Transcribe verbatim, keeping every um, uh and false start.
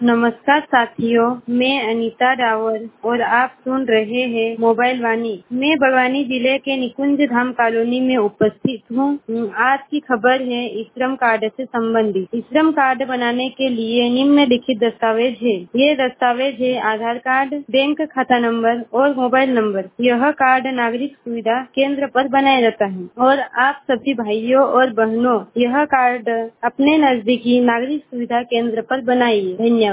नमस्कार साथियों, मैं अनीता रावल और आप सुन रहे हैं मोबाइल वाणी। मैं बड़वानी जिले के निकुंज धाम कॉलोनी में उपस्थित हूँ। आज की खबर है श्रम कार्ड से संबंधित। श्रम कार्ड बनाने के लिए निम्नलिखित दस्तावेज है। ये दस्तावेज है आधार कार्ड, बैंक खाता नंबर और मोबाइल नंबर। यह कार्ड नागरिक सुविधा केंद्र पर बनाया जाता है और आप सभी भाइयों और बहनों यह कार्ड अपने नजदीकी नागरिक सुविधा केंद्र पर बनाइए। धन्यवाद।